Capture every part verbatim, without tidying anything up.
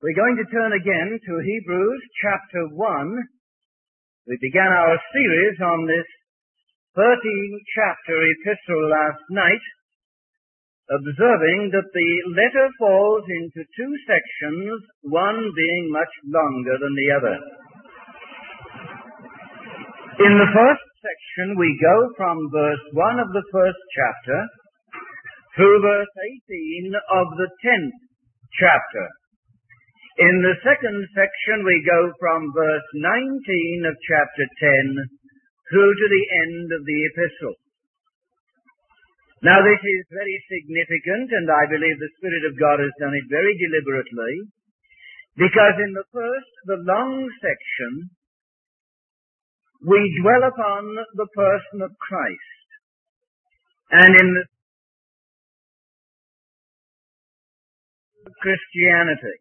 We're going to turn again to Hebrews chapter one. We began our series on this thirteenth chapter epistle last night, observing that the letter falls into two sections, one being much longer than the other. In the first section, we go from verse one of the first chapter through verse eighteen of the tenth chapter. In the second section, we go from verse nineteen of chapter ten through to the end of the epistle. Now, this is very significant, and I believe the Spirit of God has done it very deliberately, because in the first, the long section, we dwell upon the person of Christ. And in the Christianity,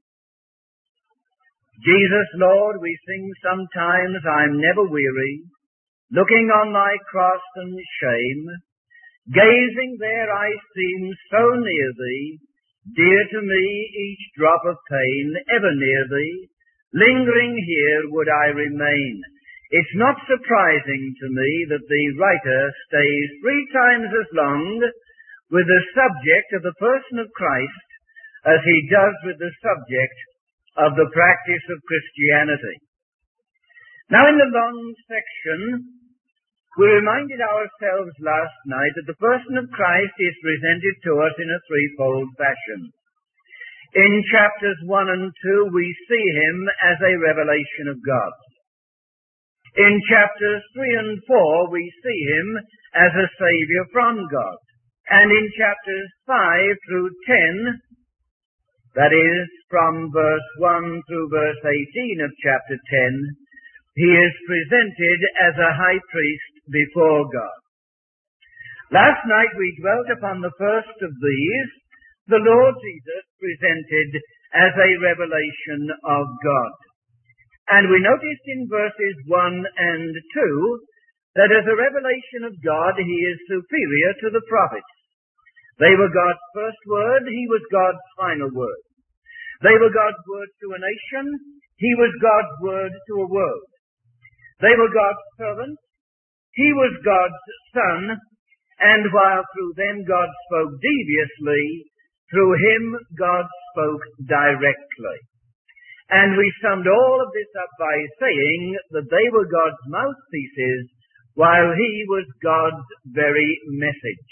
Jesus, Lord, we sing sometimes, I'm never weary, looking on thy cross and shame, gazing there I seem so near thee, dear to me each drop of pain, ever near thee, lingering here would I remain. It's not surprising to me that the writer stays three times as long with the subject of the person of Christ as he does with the subject of the practice of Christianity. Now, in the long section, we reminded ourselves last night that the person of Christ is presented to us in a threefold fashion. In chapters one and two, we see him as a revelation of God. In chapters three and four, we see him as a Savior from God. And in chapters five through ten, that is, from verse one through verse eighteen of chapter ten, he is presented as a high priest before God. Last night we dwelt upon the first of these, the Lord Jesus presented as a revelation of God. And we noticed in verses one and two that as a revelation of God, he is superior to the prophets. They were God's first word, he was God's final word. They were God's word to a nation, he was God's word to a world. They were God's servants, he was God's son, and while through them God spoke deviously, through him God spoke directly. And we summed all of this up by saying that they were God's mouthpieces, while he was God's very message.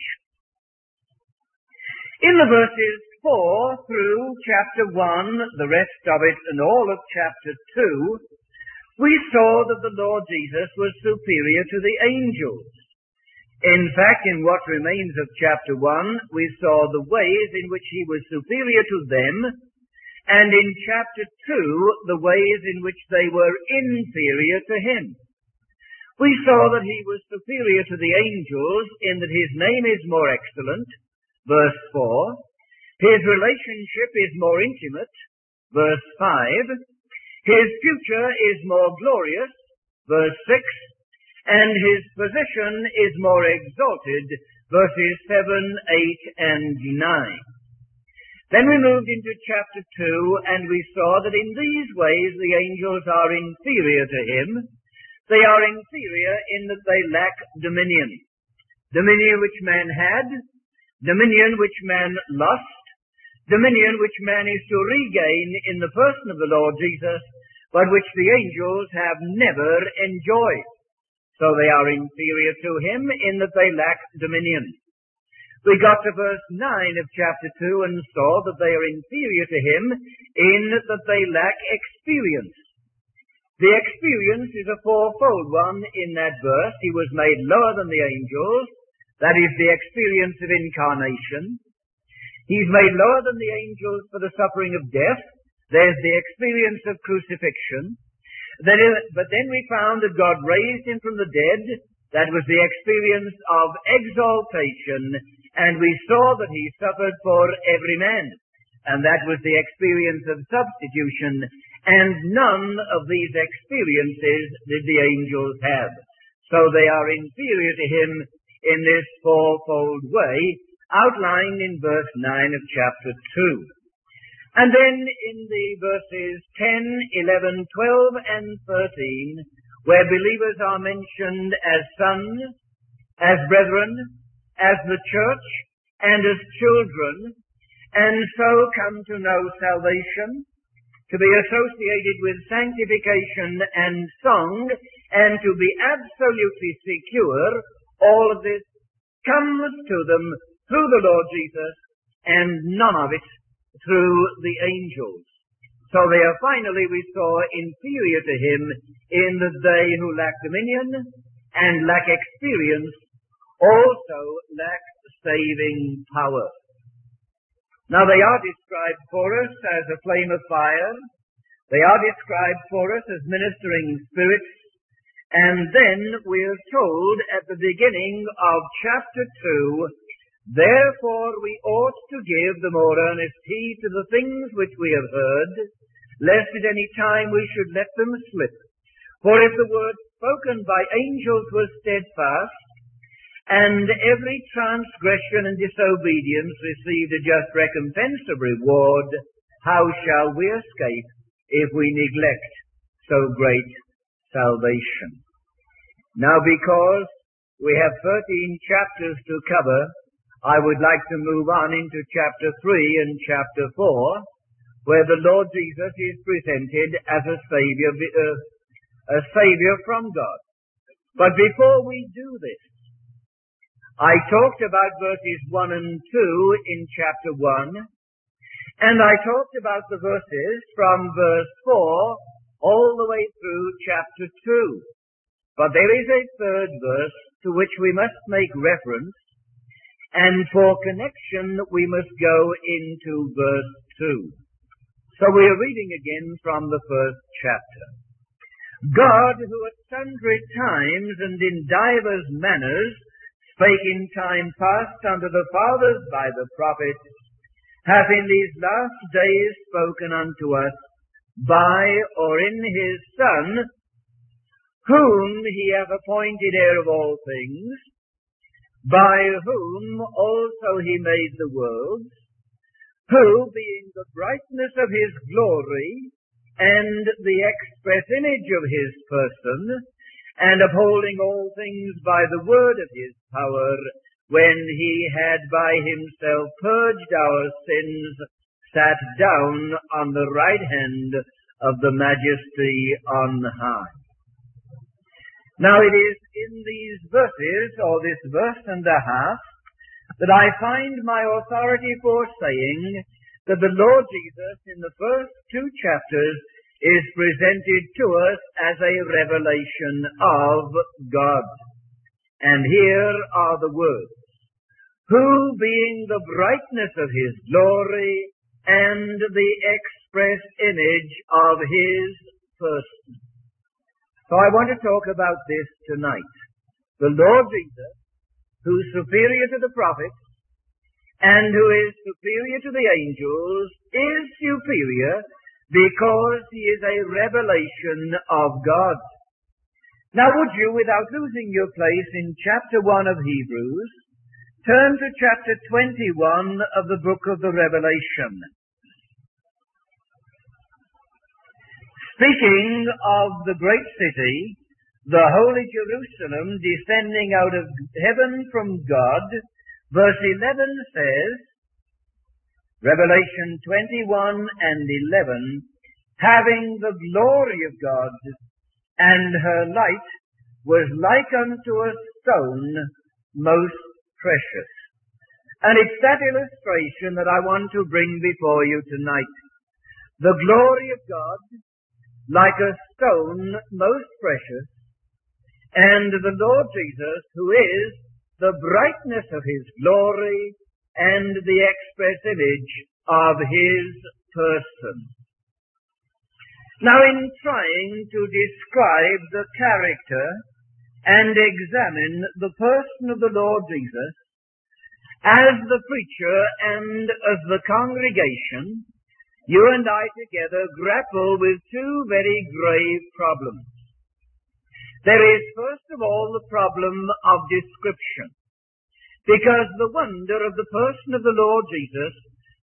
In the verses four through chapter one, the rest of it, and all of chapter two, we saw that the Lord Jesus was superior to the angels. In fact, in what remains of chapter one, we saw the ways in which he was superior to them, and in chapter two, the ways in which they were inferior to him. We saw that he was superior to the angels in that his name is more excellent, verse four. His relationship is more intimate, verse five. His future is more glorious, verse six. And his position is more exalted, verses seven, eight, and nine. Then we moved into chapter two, and we saw that in these ways the angels are inferior to him. They are inferior in that they lack dominion. Dominion which man had, dominion which man lost, dominion which man is to regain in the person of the Lord Jesus, but which the angels have never enjoyed. So they are inferior to him in that they lack dominion. We got to verse nine of chapter two and saw that they are inferior to him in that they lack experience. The experience is a fourfold one in that verse. He was made lower than the angels. That is the experience of incarnation. He's made lower than the angels for the suffering of death. There's the experience of crucifixion. Then, but then we found that God raised him from the dead. That was the experience of exaltation. And we saw that he suffered for every man. And that was the experience of substitution. And none of these experiences did the angels have. So they are inferior to him in this fourfold way, outlined in verse nine of chapter two. And then in the verses ten, eleven, twelve, and thirteen, where believers are mentioned as sons, as brethren, as the church, and as children, and so come to know salvation, to be associated with sanctification and song, and to be absolutely secure, all of this comes to them through the Lord Jesus, and none of it through the angels. So they are finally, we saw, inferior to him in that they who lack dominion and lack experience also lack saving power. Now they are described for us as a flame of fire. They are described for us as ministering spirits. And then we are told at the beginning of chapter two, therefore we ought to give the more earnest heed to the things which we have heard, lest at any time we should let them slip. For if the word spoken by angels was steadfast, and every transgression and disobedience received a just recompense of reward, how shall we escape if we neglect so great salvation? Now, because we have thirteen chapters to cover, I would like to move on into chapter three and chapter four, where the Lord Jesus is presented as a Savior, uh, a Savior from God. But before we do this, I talked about verses one and two in chapter one, and I talked about the verses from verse four all the way through chapter two. But there is a third verse to which we must make reference, and for connection we must go into verse two. So we are reading again from the first chapter. God, who at sundry times and in divers manners spake in time past unto the fathers by the prophets, hath in these last days spoken unto us by or in his Son, whom he hath appointed heir of all things, by whom also he made the worlds, who, being the brightness of his glory, and the express image of his person, and upholding all things by the word of his power, when he had by himself purged our sins, sat down on the right hand of the majesty on high. Now it is in these verses, or this verse and a half, that I find my authority for saying that the Lord Jesus in the first two chapters is presented to us as a revelation of God. And here are the words, who being the brightness of his glory and the express image of his person. So I want to talk about this tonight. The Lord Jesus, who is superior to the prophets and who is superior to the angels, is superior because he is a revelation of God. Now would you, without losing your place in chapter one of Hebrews, turn to chapter twenty-one of the book of the Revelation. Speaking of the great city, the holy Jerusalem, descending out of heaven from God, verse eleven says, Revelation twenty-one and eleven, having the glory of God, and her light was like unto a stone most precious. And it's that illustration that I want to bring before you tonight. The glory of God, like a stone most precious, and the Lord Jesus, who is the brightness of his glory and the express image of his person. Now, in trying to describe the character and examine the person of the Lord Jesus, as the preacher and as the congregation, you and I together grapple with two very grave problems. There is, first of all, the problem of description, because the wonder of the person of the Lord Jesus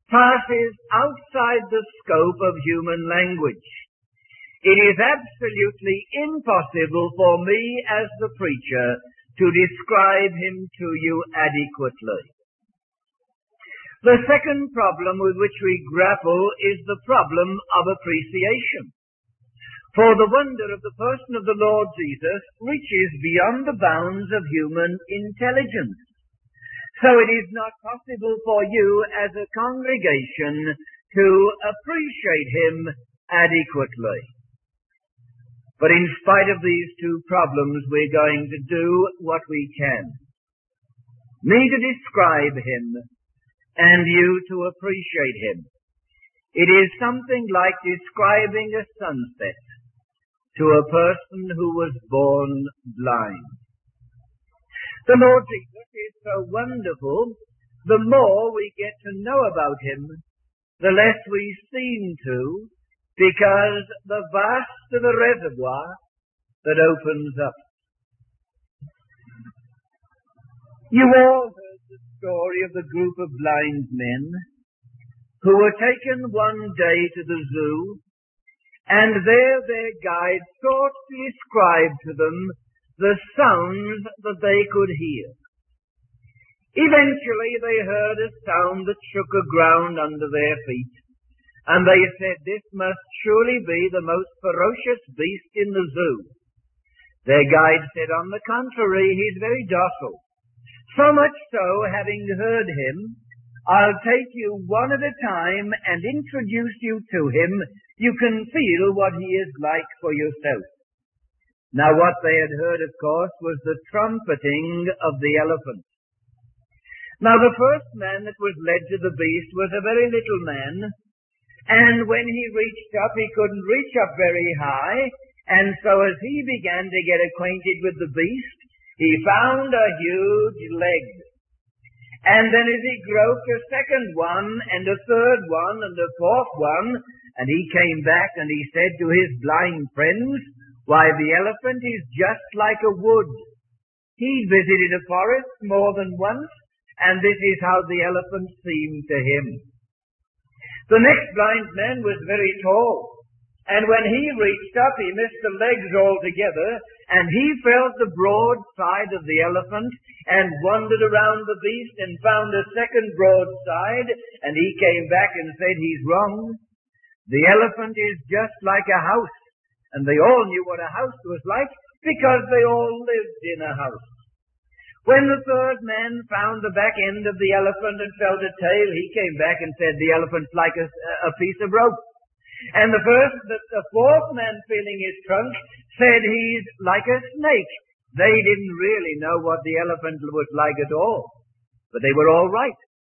passes outside the scope of human language. It is absolutely impossible for me as the preacher to describe him to you adequately. The second problem with which we grapple is the problem of appreciation. For the wonder of the person of the Lord Jesus reaches beyond the bounds of human intelligence. So it is not possible for you as a congregation to appreciate him adequately. But in spite of these two problems, we're going to do what we can. Me to describe him, and you to appreciate him. It is something like describing a sunset to a person who was born blind. The Lord Jesus is so wonderful, the more we get to know about him, the less we seem to, because the vast of the reservoir that opens up. You all heard the story of the group of blind men who were taken one day to the zoo, and there their guide sought to describe to them the sounds that they could hear. Eventually they heard a sound that shook the ground under their feet, and they said, "This must surely be the most ferocious beast in the zoo." Their guide said, "On the contrary, he's very docile. So much so, having heard him, I'll take you one at a time and introduce you to him. You can feel what he is like for yourself." Now what they had heard, of course, was the trumpeting of the elephant. Now the first man that was led to the beast was a very little man, and when he reached up, he couldn't reach up very high, and so as he began to get acquainted with the beast, he found a huge leg. And then as he groped a second one, and a third one, and a fourth one, and he came back and he said to his blind friends, "Why, the elephant is just like a wood." He visited a forest more than once, and this is how the elephant seemed to him. The next blind man was very tall, and when he reached up, he missed the legs altogether, and he felt the broad side of the elephant, and wandered around the beast, and found a second broad side, and he came back and said, "He's wrong. The elephant is just like a house." And they all knew what a house was like, because they all lived in a house. When the third man found the back end of the elephant and felt a tail, he came back and said, "The elephant's like a, a piece of rope." And the first, the, the fourth man feeling his trunk said, "He's like a snake." They didn't really know what the elephant was like at all, but they were all right.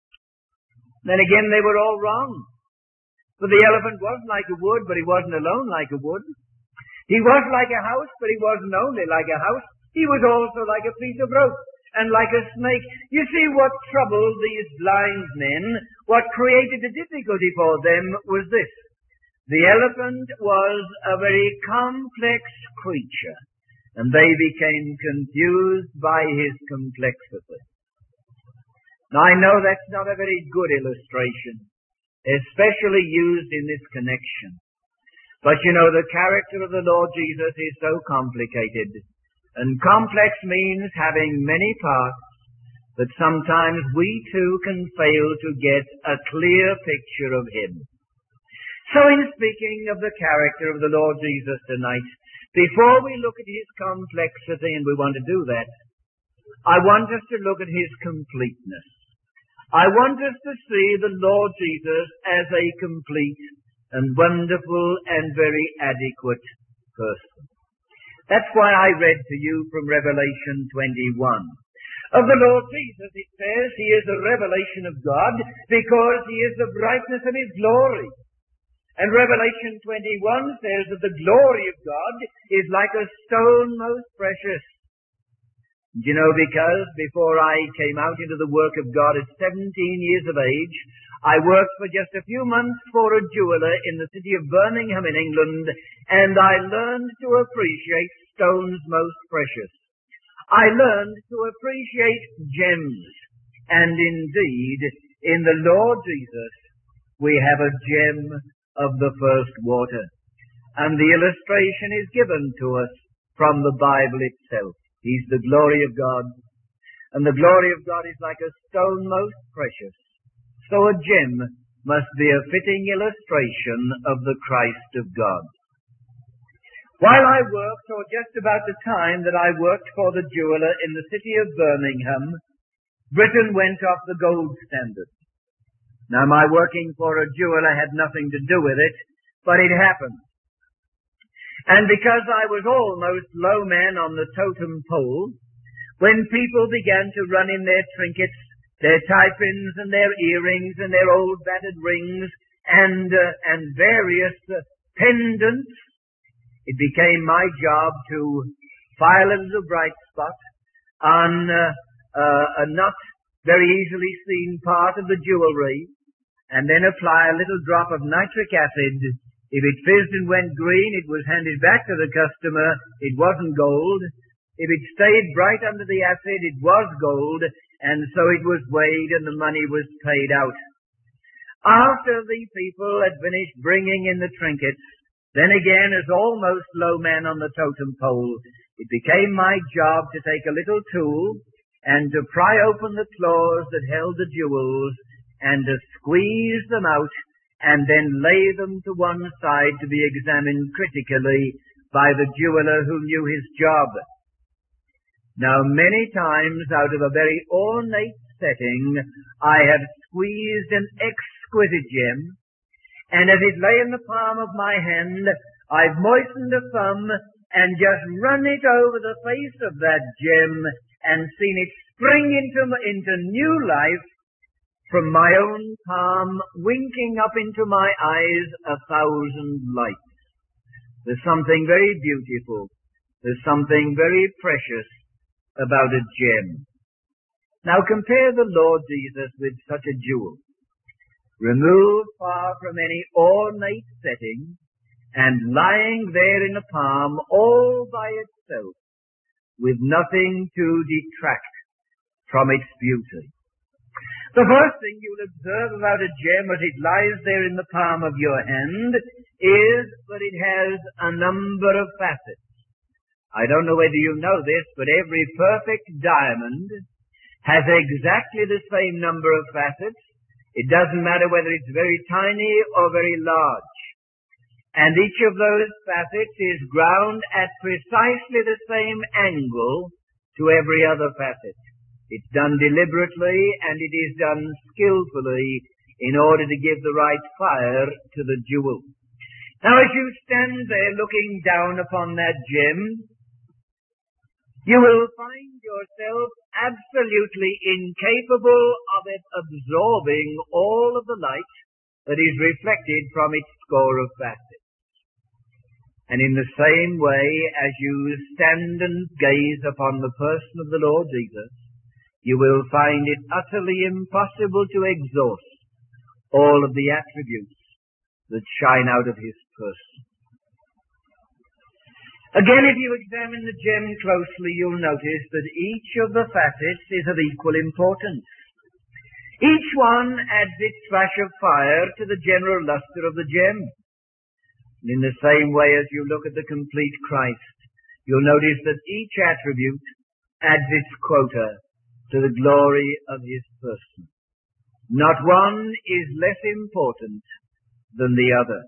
Then again, they were all wrong. For the elephant wasn't like a wood, but he wasn't alone like a wood. He was like a house, but he wasn't only like a house. He was also like a piece of rope and like a snake. You see, what troubled these blind men, what created a difficulty for them was this. The elephant was a very complex creature, and they became confused by his complexity. Now, I know that's not a very good illustration, especially used in this connection. But you know, the character of the Lord Jesus is so complicated, and complex means having many parts, that sometimes we too can fail to get a clear picture of him. So in speaking of the character of the Lord Jesus tonight, before we look at his complexity, and we want to do that, I want us to look at his completeness. I want us to see the Lord Jesus as a complete and wonderful and very adequate person. That's why I read to you from Revelation twenty-one. Of the Lord Jesus it says, he is a revelation of God because he is the brightness of his glory. And Revelation twenty-one says that the glory of God is like a stone most precious. Do you know, because before I came out into the work of God at seventeen years of age, I worked for just a few months for a jeweler in the city of Birmingham in England, and I learned to appreciate stones most precious. I learned to appreciate gems, and indeed, in the Lord Jesus, we have a gem of the first water. And the illustration is given to us from the Bible itself. He's the glory of God, and the glory of God is like a stone most precious. So a gem must be a fitting illustration of the Christ of God. While I worked, or just about the time that I worked for the jeweler in the city of Birmingham, Britain went off the gold standard. Now, my working for a jeweler had nothing to do with it, but it happened. And because I was almost low man on the totem pole, when people began to run in their trinkets, their tie-pins and their earrings and their old battered rings and uh, and various uh, pendants, it became my job to file a little bright spot on uh, uh, a not very easily seen part of the jewelry, and then apply a little drop of nitric acid. If it fizzed and went green, it was handed back to the customer. It wasn't gold. If it stayed bright under the acid, it was gold, and so it was weighed and the money was paid out. After the people had finished bringing in the trinkets, then again, as almost low man on the totem pole, it became my job to take a little tool and to pry open the claws that held the jewels and to squeeze them out and then lay them to one side to be examined critically by the jeweler who knew his job. Now, many times out of a very ornate setting, I have squeezed an exquisite gem, and as it lay in the palm of my hand, I've moistened a thumb and just run it over the face of that gem and seen it spring into, into new life from my own palm, winking up into my eyes a thousand lights. There's something very beautiful, there's something very precious about a gem. Now compare the Lord Jesus with such a jewel, removed far from any ornate setting, and lying there in a palm all by itself, with nothing to detract from its beauty. The first thing you'll observe about a gem as it lies there in the palm of your hand is that it has a number of facets. I don't know whether you know this, but every perfect diamond has exactly the same number of facets. It doesn't matter whether it's very tiny or very large. And each of those facets is ground at precisely the same angle to every other facet. It's done deliberately and it is done skillfully in order to give the right fire to the jewel. Now, as you stand there looking down upon that gem, you will find yourself absolutely incapable of it absorbing all of the light that is reflected from its score of facets. And in the same way, as you stand and gaze upon the person of the Lord Jesus, you will find it utterly impossible to exhaust all of the attributes that shine out of his person. Again, if you examine the gem closely, you'll notice that each of the facets is of equal importance. Each one adds its flash of fire to the general luster of the gem. And in the same way as you look at the complete Christ, you'll notice that each attribute adds its quota to the glory of his person. Not one is less important than the other.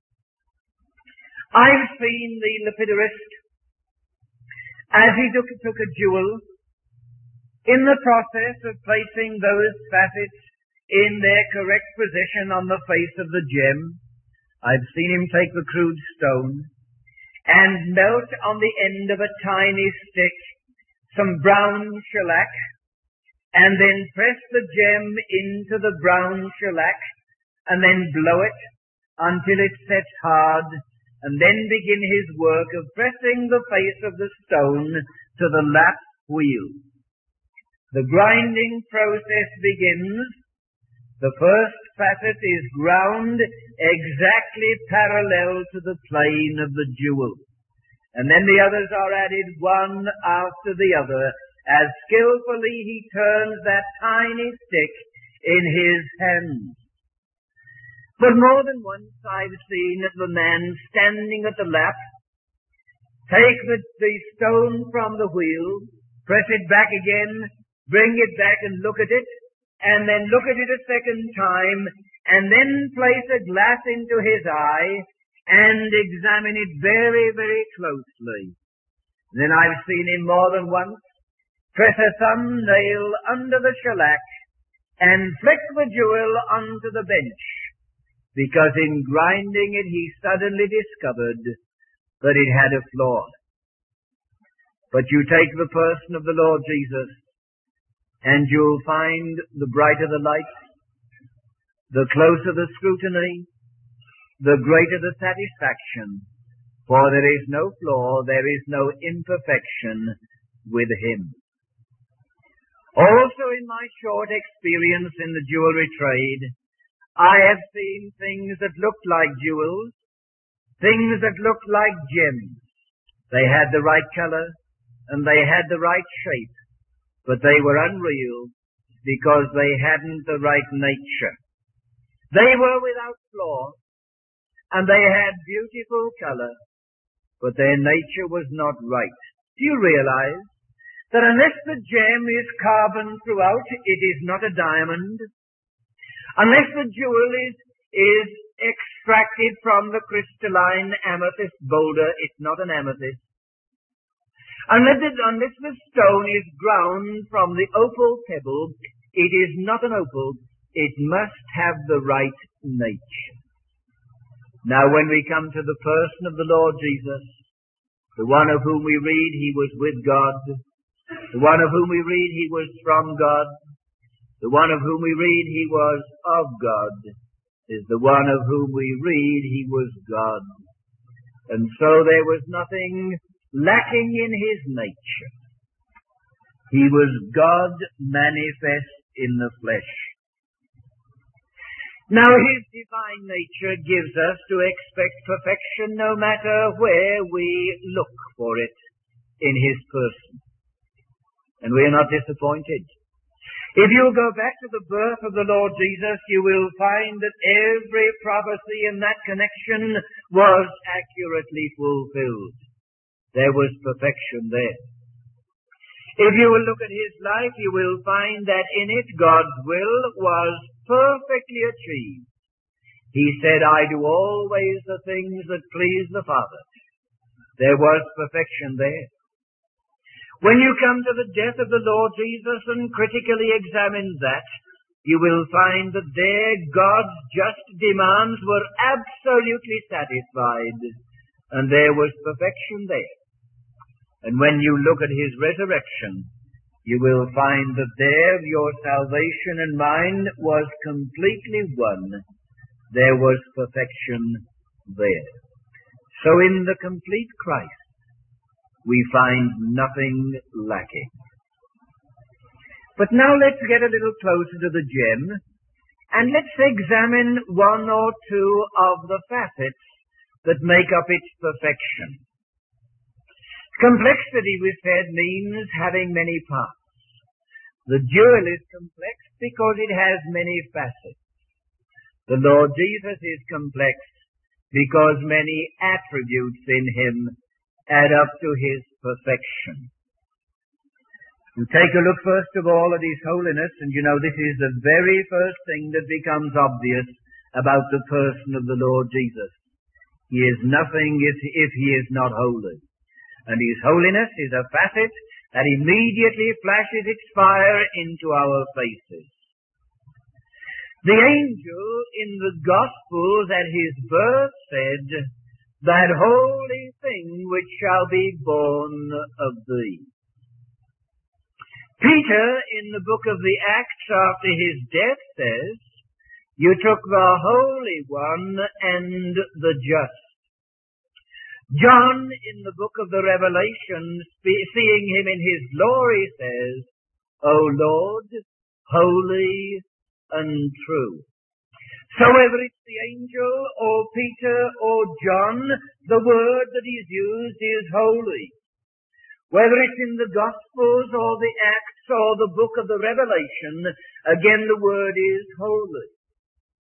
I've seen the lapidarist, as he took, took a jewel, in the process of placing those facets in their correct position on the face of the gem. I've seen him take the crude stone and melt on the end of a tiny stick some brown shellac, and then press the gem into the brown shellac, and then blow it until it sets hard, and then begin his work of pressing the face of the stone to the lap wheel. The grinding process begins. The first facet is ground exactly parallel to the plane of the jewel. And then the others are added one after the other, as skillfully he turns that tiny stick in his hands. For more than once I've seen the man standing at the lap, take the, the stone from the wheel, press it back again, bring it back and look at it, and then look at it a second time, and then place a glass into his eye and examine it very, very closely. Then I've seen him more than once press a thumbnail under the shellac and flick the jewel onto the bench, because in grinding it he suddenly discovered that it had a flaw. But you take the person of the Lord Jesus, and you'll find the brighter the light, the closer the scrutiny, the greater the satisfaction, for there is no flaw, there is no imperfection with him. Also in my short experience in the jewelry trade, I have seen things that looked like jewels, things that looked like gems. They had the right color, and they had the right shape, but they were unreal because they hadn't the right nature. They were without flaw, and they had beautiful color, but their nature was not right. Do you realize that unless the gem is carbon throughout, it is not a diamond? Unless the jewel is, is extracted from the crystalline amethyst boulder, it's not an amethyst. Unless, it, unless the stone is ground from the opal pebble, it is not an opal. It must have the right nature. Now when we come to the person of the Lord Jesus, the one of whom we read he was with God, the one of whom we read he was from God, the one of whom we read he was of God, is the one of whom we read he was God. And so there was nothing lacking in his nature. He was God manifest in the flesh. Now his divine nature gives us to expect perfection no matter where we look for it in his person. And we are not disappointed. If you go back to the birth of the Lord Jesus, you will find that every prophecy in that connection was accurately fulfilled. There was perfection there. If you will look at his life, you will find that in it God's will was perfectly achieved. He said, I do always the things that please the Father. There was perfection there. When you come to the death of the Lord Jesus and critically examine that, you will find that there God's just demands were absolutely satisfied, and there was perfection there. And when you look at his resurrection, you will find that there your salvation and mine was completely won. There was perfection there. So in the complete Christ, we find nothing lacking. But now let's get a little closer to the gem, and let's examine one or two of the facets that make up its perfection. Complexity, we said, means having many parts. The jewel is complex because it has many facets. The Lord Jesus is complex because many attributes in him add up to his perfection. You take a look first of all at his holiness, and you know this is the very first thing that becomes obvious about the person of the Lord Jesus. He is nothing if he is not holy. And his holiness is a facet that immediately flashes its fire into our faces. The angel in the Gospels at his birth said, that holy thing which shall be born of thee. Peter, in the book of the Acts after his death, says, you took the Holy One and the just. John, in the book of the Revelation, seeing him in his glory, says, O Lord, holy and true. So whether it's the angel or Peter or John, the word that is used is holy. Whether it's in the Gospels or the Acts or the book of the Revelation, again the word is holy.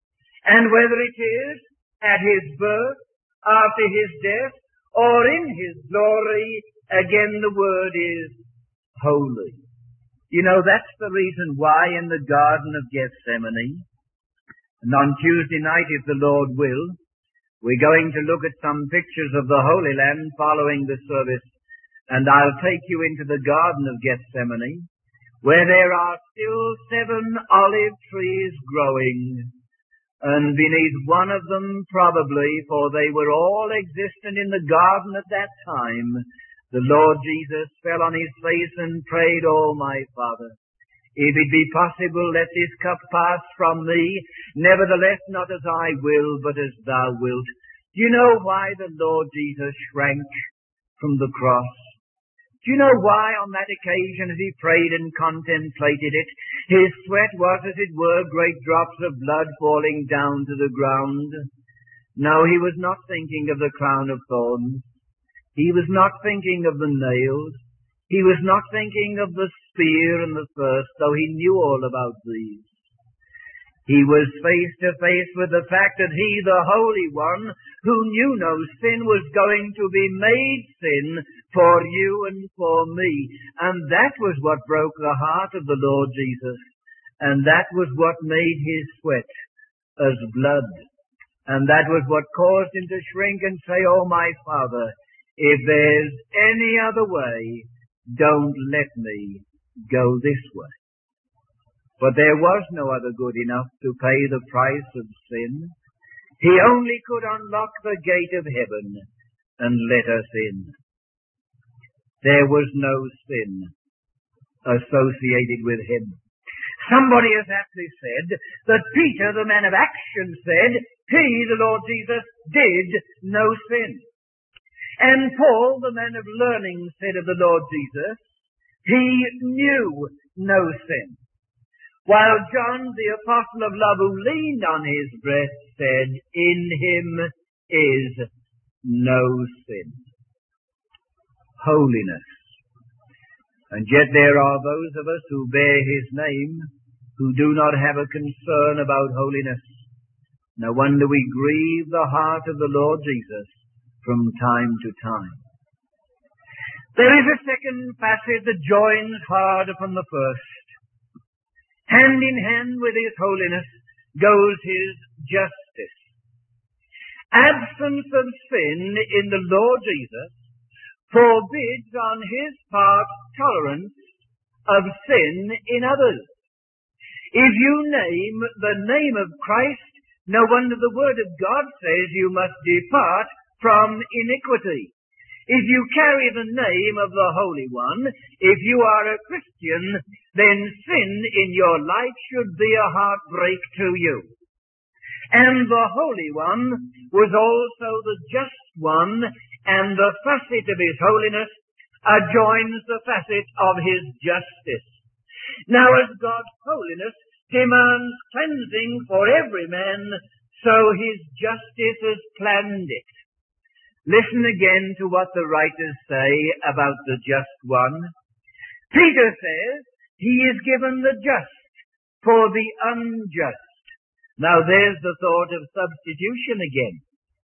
And whether it is at his birth, after his death, or in his glory, again the word is holy. You know, that's the reason why in the Garden of Gethsemane, and on Tuesday night, if the Lord will, we're going to look at some pictures of the Holy Land following the service, and I'll take you into the Garden of Gethsemane, where there are still seven olive trees growing, and beneath one of them probably, for they were all existent in the garden at that time, the Lord Jesus fell on his face and prayed, "Oh, my Father, if it be possible, let this cup pass from me. Nevertheless, not as I will, but as thou wilt." Do you know why the Lord Jesus shrank from the cross? Do you know why on that occasion, as he prayed and contemplated it, his sweat was, as it were, great drops of blood falling down to the ground? No, he was not thinking of the crown of thorns. He was not thinking of the nails. He was not thinking of the spear and the thirst, though he knew all about these. He was face to face with the fact that he, the Holy One, who knew no sin, was going to be made sin for you and for me. And that was what broke the heart of the Lord Jesus. And that was what made his sweat as blood. And that was what caused him to shrink and say, "Oh, my Father, if there's any other way, don't let me go this way." But there was no other good enough to pay the price of sin. He only could unlock the gate of heaven and let us in. There was no sin associated with him. Somebody has aptly said that Peter, the man of action, said he, the Lord Jesus, did no sin. And Paul, the man of learning, said of the Lord Jesus, he knew no sin. While John, the apostle of love, who leaned on his breast, said, "In him is no sin." Holiness. And yet there are those of us who bear his name who do not have a concern about holiness. No wonder we grieve the heart of the Lord Jesus from time to time. There is a second passage that joins hard upon the first. Hand in hand with his holiness goes his justice. Absence of sin in the Lord Jesus forbids on his part tolerance of sin in others. If you name the name of Christ, no wonder the Word of God says you must depart from iniquity. If you carry the name of the Holy One, if you are a Christian, then sin in your life should be a heartbreak to you. And the Holy One was also the just one, and the facet of his holiness adjoins the facet of his justice. Now, as God's holiness demands cleansing for every man, so his justice has planned it. Listen again to what the writers say about the just one. Peter says he is given the just for the unjust. Now there's the thought of substitution again.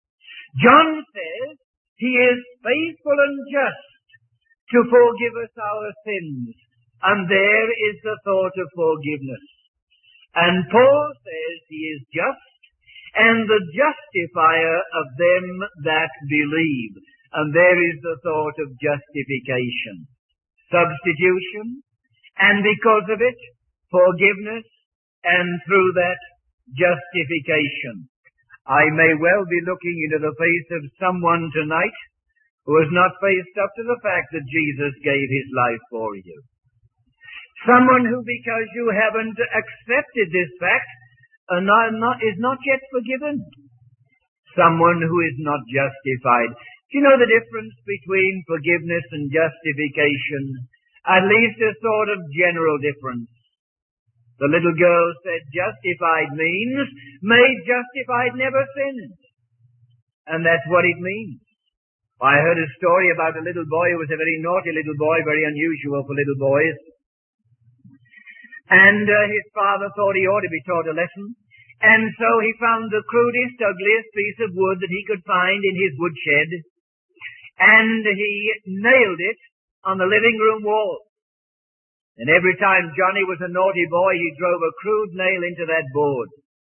John says he is faithful and just to forgive us our sins. And there is the thought of forgiveness. And Paul says he is just and the justifier of them that believe. And there is the thought of justification. Substitution, and because of it, forgiveness, and through that, justification. I may well be looking into the face of someone tonight who has not faced up to the fact that Jesus gave his life for you. Someone who, because you haven't accepted this fact, are not, not, is not yet forgiven. Someone who is not justified. Do you know the difference between forgiveness and justification? At least a sort of general difference. The little girl said justified means made justified, never sinned. And that's what it means. I heard a story about a little boy who was a very naughty little boy, very unusual for little boys. And uh, his father thought he ought to be taught a lesson. And so he found the crudest, ugliest piece of wood that he could find in his woodshed, and he nailed it on the living room wall. And every time Johnny was a naughty boy, he drove a crude nail into that board.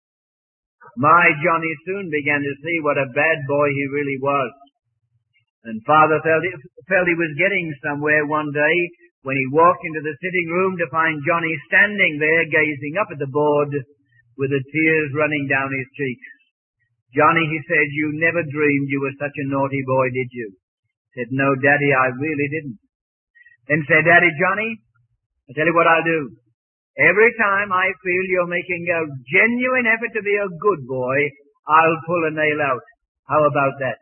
My Johnny soon began to see what a bad boy he really was. And Father felt, it, felt he was getting somewhere one day when he walked into the sitting room to find Johnny standing there gazing up at the board with the tears running down his cheeks. Johnny, he said, you never dreamed you were such a naughty boy, did you? Said, no, Daddy, I really didn't. Then said, Daddy, Johnny, I'll tell you what I'll do. Every time I feel you're making a genuine effort to be a good boy, I'll pull a nail out. How about that?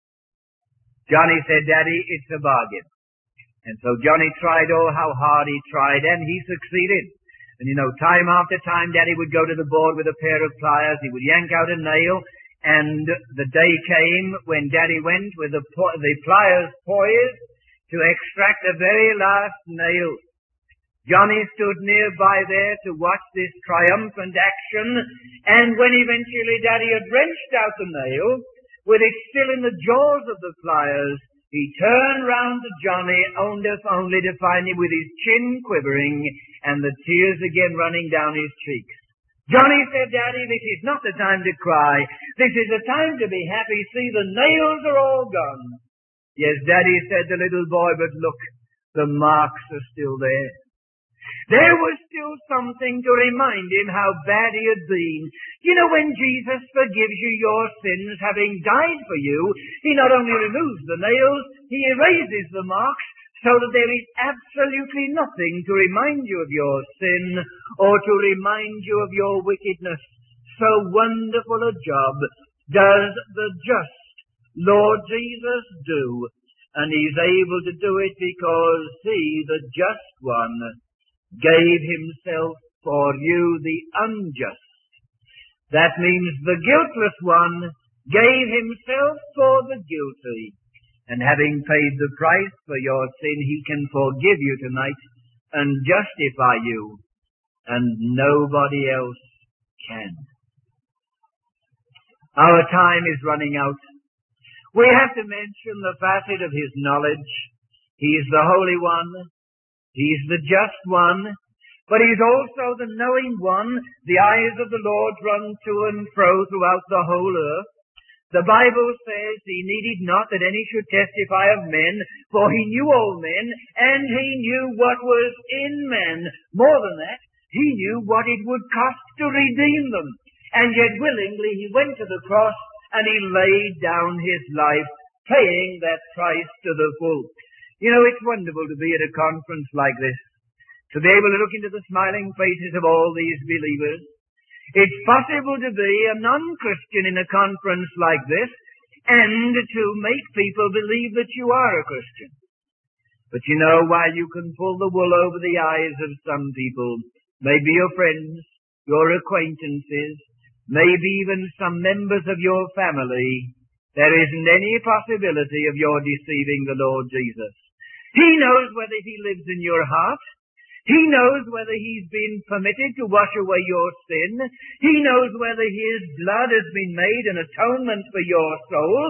Johnny said, Daddy, it's a bargain. And so Johnny tried, oh, how hard he tried, and he succeeded. And you know, time after time, Daddy would go to the board with a pair of pliers. He would yank out a nail, and the day came when Daddy went with the, po- the pliers poised to extract the very last nail. Johnny stood nearby there to watch this triumphant action, and when eventually Daddy had wrenched out the nail, with it still in the jaws of the pliers, he turned round to Johnny only to find him with his chin quivering and the tears again running down his cheeks. Johnny said, Daddy, this is not the time to cry. This is the time to be happy. See, the nails are all gone. Yes, Daddy, said the little boy, but look, the marks are still there. There was still something to remind him how bad he had been. You know, when Jesus forgives you your sins, having died for you, he not only removes the nails, he erases the marks, so that there is absolutely nothing to remind you of your sin or to remind you of your wickedness. So wonderful a job does the just Lord Jesus do, and he's able to do it because he, the just one, gave himself for you, the unjust. That means the guiltless one gave himself for the guilty. And having paid the price for your sin, he can forgive you tonight and justify you. And nobody else can. Our time is running out. We have to mention the facet of his knowledge. He is the Holy One. He's the just one, but he's also the knowing one. The eyes of the Lord run to and fro throughout the whole earth. The Bible says he needed not that any should testify of men, for he knew all men, and he knew what was in men. More than that, he knew what it would cost to redeem them. And yet willingly he went to the cross and he laid down his life, paying that price to the full. You know, it's wonderful to be at a conference like this, to be able to look into the smiling faces of all these believers. It's possible to be a non-Christian in a conference like this and to make people believe that you are a Christian. But you know, while you can pull the wool over the eyes of some people, maybe your friends, your acquaintances, maybe even some members of your family, there isn't any possibility of your deceiving the Lord Jesus. He knows whether he lives in your heart. He knows whether he's been permitted to wash away your sin. He knows whether his blood has been made an atonement for your soul.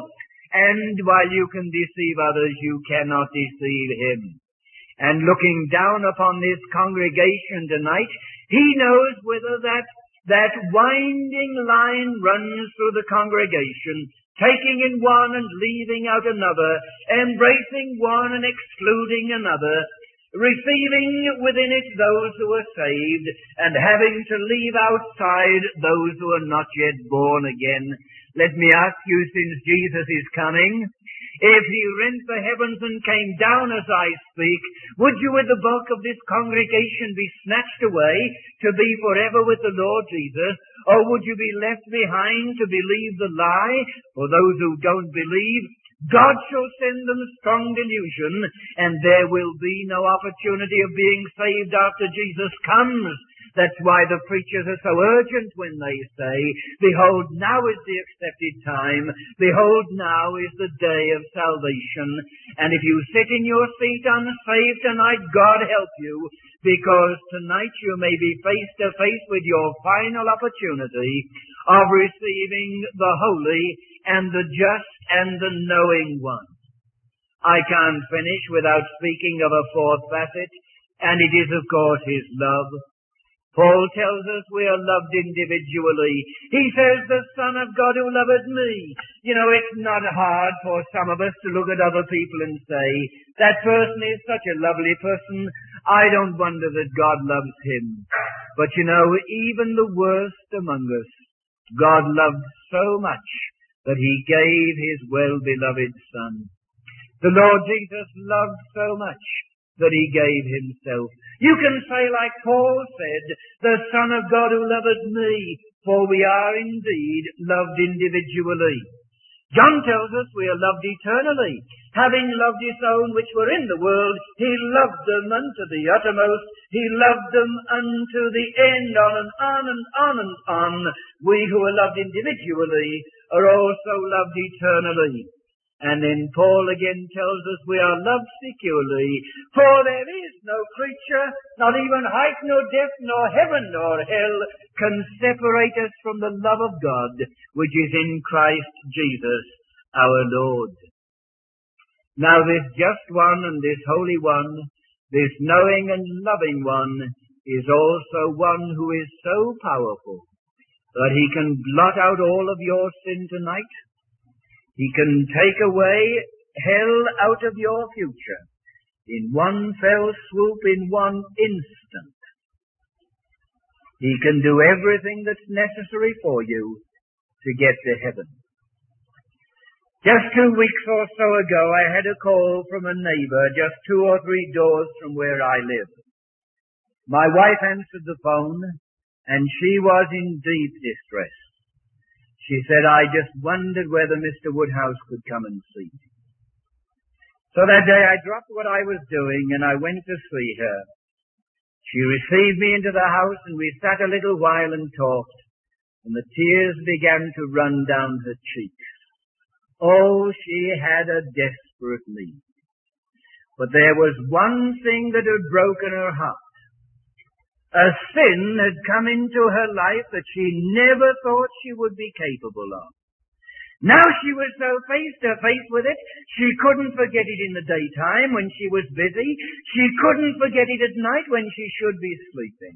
And while you can deceive others, you cannot deceive him. And looking down upon this congregation tonight, he knows whether that, that winding line runs through the congregation, taking in one and leaving out another, embracing one and excluding another, receiving within it those who are saved, and having to leave outside those who are not yet born again. Let me ask you, since Jesus is coming, if he rent the heavens and came down as I speak, would you with the bulk of this congregation be snatched away to be forever with the Lord Jesus? Or would you be left behind to believe the lie? For those who don't believe, God shall send them strong delusion, and there will be no opportunity of being saved after Jesus comes. That's why the preachers are so urgent when they say, behold, now is the accepted time. Behold, now is the day of salvation. And if you sit in your seat unsaved tonight, God help you, because tonight you may be face to face with your final opportunity of receiving the holy and the just and the knowing one. I can't finish without speaking of a fourth facet, and it is, of course, his love. Paul tells us we are loved individually. He says, the Son of God who loveth me. You know, it's not hard for some of us to look at other people and say, that person is such a lovely person, I don't wonder that God loves him. But you know, even the worst among us, God loved so much that he gave his well-beloved Son. The Lord Jesus loved so much that he gave himself. You can say like Paul said, the Son of God who loveth me, for we are indeed loved individually. John tells us we are loved eternally. Having loved his own which were in the world, he loved them unto the uttermost. He loved them unto the end, on and on and on and on. We who are loved individually are also loved eternally. And then Paul again tells us we are loved securely, for there is no creature, not even height nor depth, nor heaven nor hell, can separate us from the love of God, which is in Christ Jesus our Lord. Now this just one and this holy one, this knowing and loving one, is also one who is so powerful that he can blot out all of your sin tonight. He can take away hell out of your future in one fell swoop, in one instant. He can do everything that's necessary for you to get to heaven. Just two weeks or so ago, I had a call from a neighbor just two or three doors from where I live. My wife answered the phone, and she was in deep distress. She said, I just wondered whether Mister Woodhouse could come and see me. So that day I dropped what I was doing and I went to see her. She received me into the house and we sat a little while and talked, and the tears began to run down her cheeks. Oh, she had a desperate need. But there was one thing that had broken her heart. A sin had come into her life that she never thought she would be capable of. Now she was so face to face with it, she couldn't forget it in the daytime when she was busy. She couldn't forget it at night when she should be sleeping.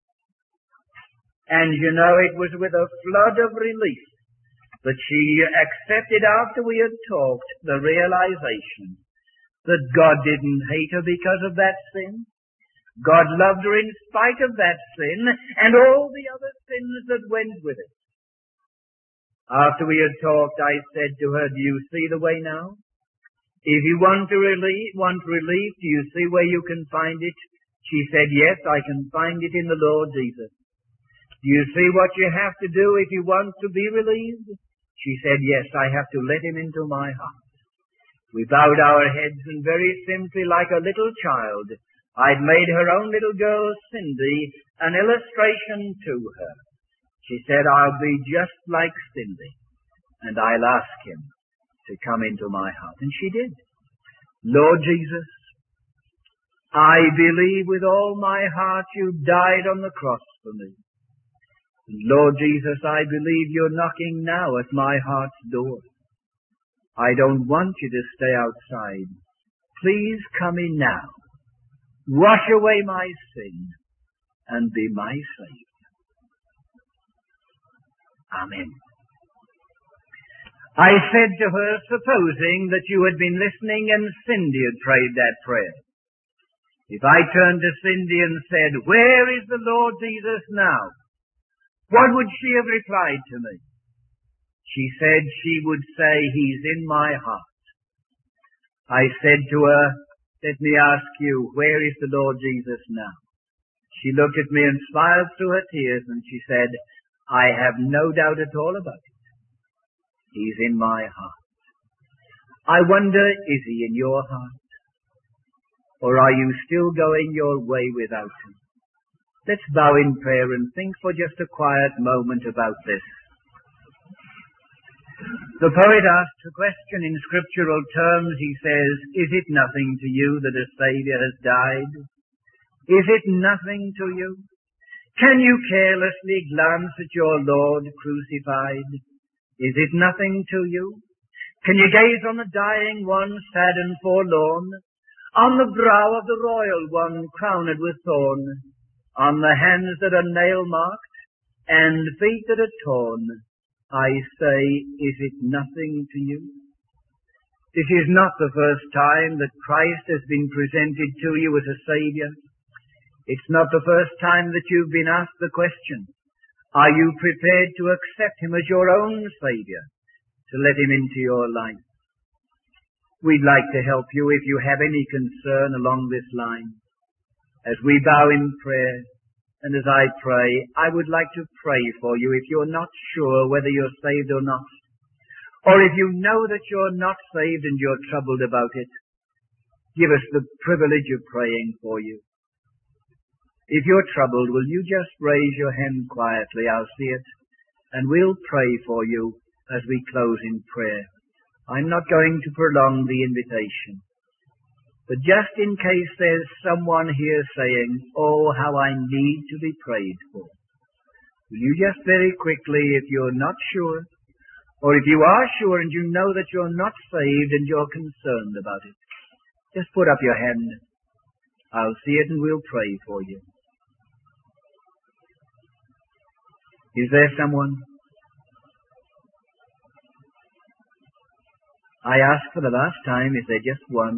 And you know, it was with a flood of relief that she accepted, after we had talked, the realization that God didn't hate her because of that sin. God loved her in spite of that sin and all the other sins that went with it. After we had talked, I said to her, do you see the way now? If you want to relief, want relief, do you see where you can find it? She said, yes, I can find it in the Lord Jesus. Do you see what you have to do if you want to be relieved? She said, yes, I have to let him into my heart. We bowed our heads and very simply, like a little child, I'd made her own little girl, Cindy, an illustration to her. She said, I'll be just like Cindy, and I'll ask him to come into my heart. And she did. Lord Jesus, I believe with all my heart you died on the cross for me. And Lord Jesus, I believe you're knocking now at my heart's door. I don't want you to stay outside. Please come in now. Wash away my sin and be my Savior. Amen. I said to her, supposing that you had been listening and Cindy had prayed that prayer. If I turned to Cindy and said, where is the Lord Jesus now? What would she have replied to me? She said she would say, he's in my heart. I said to her, let me ask you, where is the Lord Jesus now? She looked at me and smiled through her tears, and she said, I have no doubt at all about it. He's in my heart. I wonder, is he in your heart? Or are you still going your way without him? Let's bow in prayer and think for just a quiet moment about this. The poet asks a question in scriptural terms. He says, is it nothing to you that a Savior has died? Is it nothing to you? Can you carelessly glance at your Lord crucified? Is it nothing to you? Can you gaze on the dying one, sad and forlorn? On the brow of the royal one, crowned with thorn? On the hands that are nail-marked, and feet that are torn? I say, is it nothing to you? This is not the first time that Christ has been presented to you as a Saviour. It's not the first time that you've been asked the question, are you prepared to accept Him as your own Saviour, to let Him into your life? We'd like to help you if you have any concern along this line. As we bow in prayer, and as I pray, I would like to pray for you if you're not sure whether you're saved or not. Or if you know that you're not saved and you're troubled about it, give us the privilege of praying for you. If you're troubled, will you just raise your hand quietly? I'll see it. And we'll pray for you as we close in prayer. I'm not going to prolong the invitation. But just in case there's someone here saying, oh, how I need to be prayed for, will you just very quickly, if you're not sure, or if you are sure and you know that you're not saved and you're concerned about it, just put up your hand. I'll see it and we'll pray for you. Is there someone? I ask for the last time, is there just one?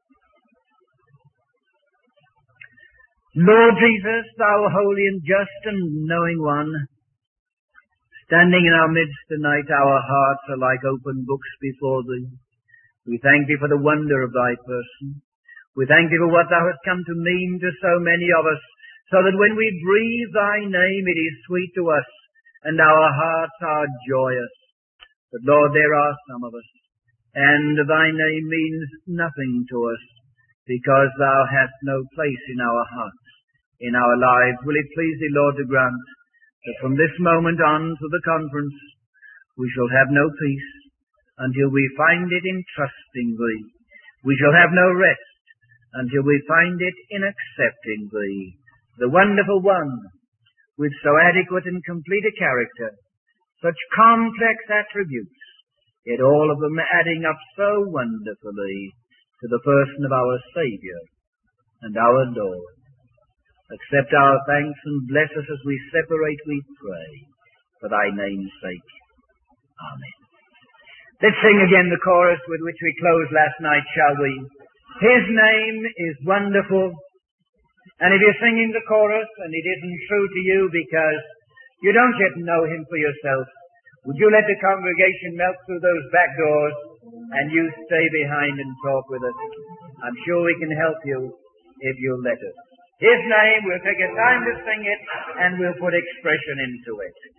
Lord Jesus, thou holy and just and knowing one, standing in our midst tonight, our hearts are like open books before thee. We thank thee for the wonder of thy person. We thank thee for what thou hast come to mean to so many of us, so that when we breathe thy name, it is sweet to us, and our hearts are joyous. But Lord, there are some of us, and thy name means nothing to us, because thou hast no place in our hearts, in our lives. Will it please thee, Lord, to grant that from this moment on to the conference, we shall have no peace until we find it in trusting thee. We shall have no rest until we find it in accepting thee, the wonderful one, with so adequate and complete a character, such complex attributes, yet all of them adding up so wonderfully to the person of our Saviour and our Lord. Accept our thanks and bless us as we separate, we pray, for thy name's sake. Amen. Let's sing again the chorus with which we closed last night, shall we? His name is wonderful. And if you're singing the chorus and it isn't true to you because you don't yet know Him for yourself, would you let the congregation melt through those back doors and you stay behind and talk with us? I'm sure we can help you if you'll let us. His name, we'll take a time to sing it and we'll put expression into it.